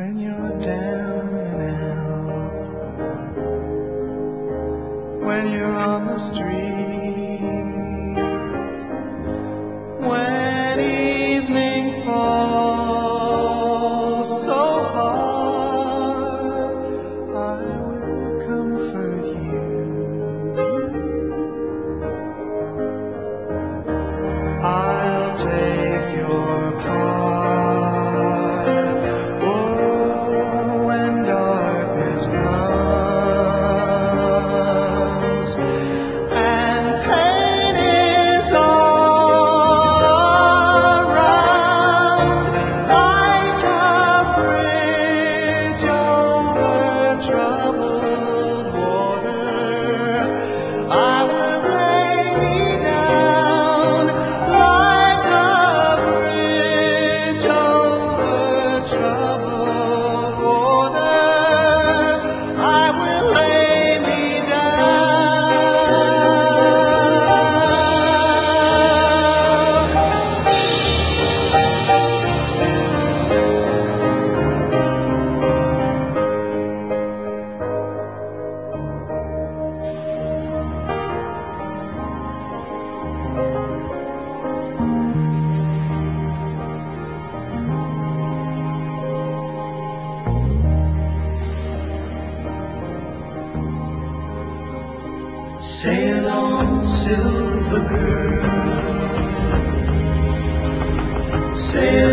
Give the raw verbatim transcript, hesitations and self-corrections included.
when you're down and out, when you're on the street, when evening falls so hard, I will comfort you. I'll take your part. Oh, when darkness comes and pain is all around, like a bridge over troubled water, I will lay me down. Like a bridge over troubled water, I will lay me Sail on, silver girl, sail